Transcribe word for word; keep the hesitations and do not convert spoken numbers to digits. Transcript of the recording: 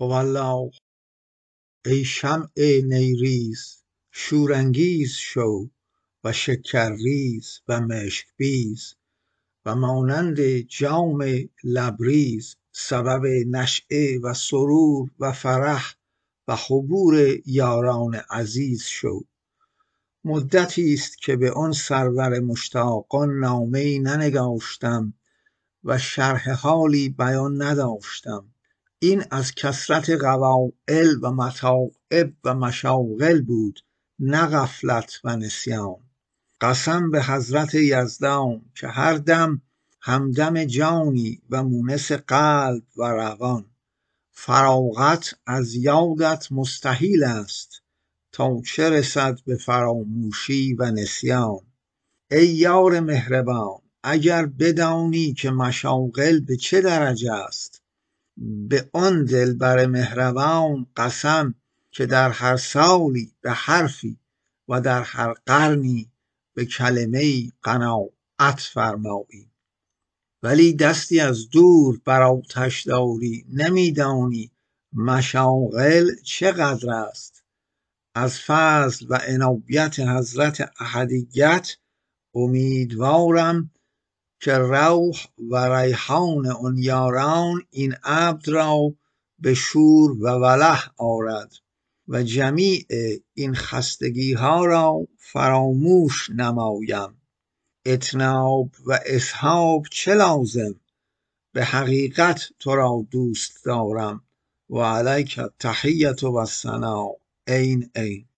والله. ای شمع نیریز شورانگیز شو و شکرریز و مشکبیز و مانند جام لبریز سبب نشأه و سرور و فرح و حبور یاران عزیز شو. مدتی است که به آن سرور مشتاقان نامه‌ای ننگاشتم و شرح حالی بیان نداشتم. این از کثرت قوایل و متاعب و مشاغل بود، نه غفلت و نسیان. قسم به حضرت یزدان که هر دم همدم جانی و مونس قلب و روان. فراغت از یادت مستحیل است تا چه رسد به فراموشی و نسیان. ای یار مهربان، اگر بدانی که مشاغل به چه درجه است، به آن دلبر مهربان قسم که در هر سالی به حرفی و در هر قرنی به کلمه‌ای قناعت فرمایی. ولی دستی از دور بر آتش داری، نمیدانی مشاغل چقدر است. از فضل و عنایت حضرت احدیت امیدوارم که روح و ریحان آن یاران این عبد را به شور و وله آرد و جمیع این خستگی ها را فراموش نمایم. اطناب و اصحاب چه لازم، به حقیقت تو را دوست دارم. و علیک التحیة و الثناء. عین عین.